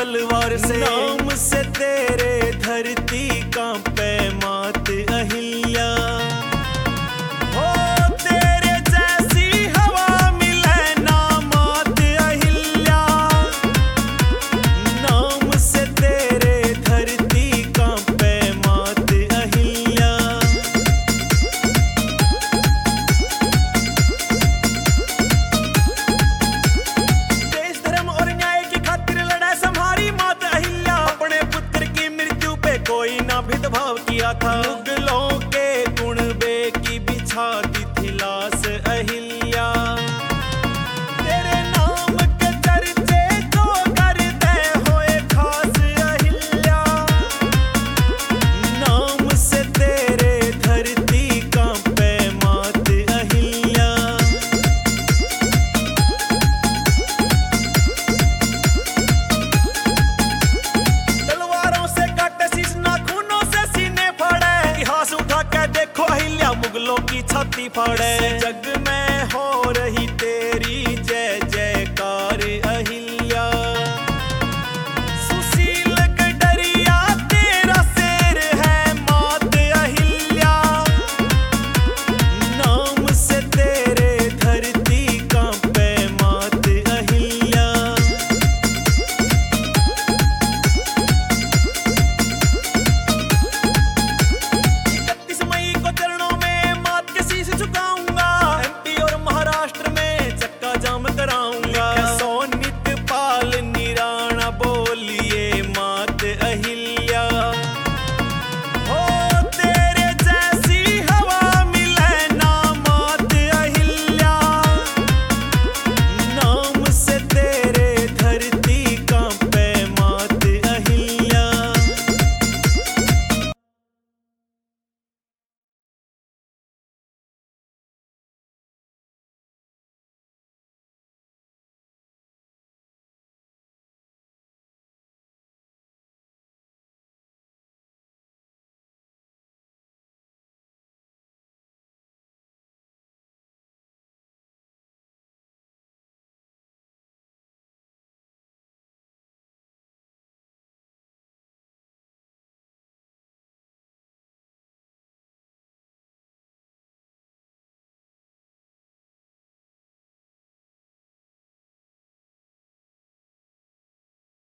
तलवार से। नाम से तेरे धरती कांपे मात अहिल्या। हो तेरे जैसी हवा मिले ना मात अहिल्या। नाम से तेरे धरती कांपे मात अहिल्या। देश धर्म और न्याय की खातिर लड़ा संहारी मात अहिल्या। अपने पुत्र की मृत्यु पे कोई ना भेदभाव किया था। मुगलों के कुणबे की बिछाती थी लाश अहिल्या। तेरे नाम के चर्चे को करते होए खास अहिल्या। नाम से तेरे धरती कांपे मात अहिल्या। तलवारों से काटे शीश, नाखूनों से सीने फाड़े। इतिहास उठा के देखो अहिल्या मुगलों की छाती फाड़े। जग में हो रही तेरी